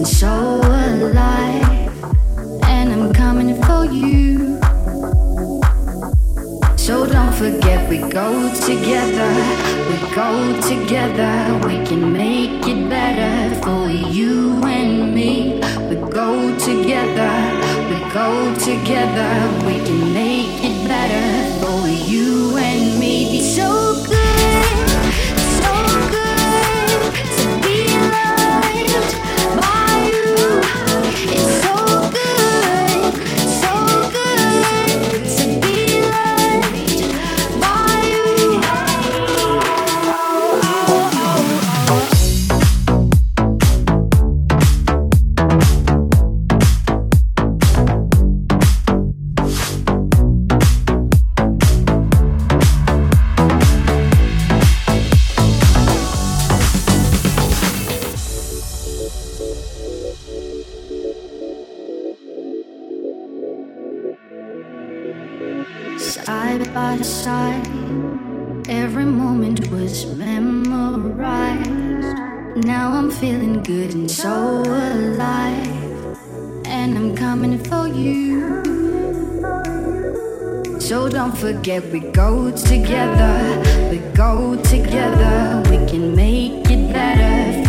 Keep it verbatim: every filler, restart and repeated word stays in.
and so alive, and I'm coming for you. So don't forget we go together, we go together, we can make it better for you and me. We go together, we go together, we can make it better for you and me. Be so good, so good to be loved by you. It's so good, so good to be loved by you. Side by side, every moment was memorized. Now I'm feeling good and so alive, and I'm coming for you. So don't forget we go together, we go together, we can make it better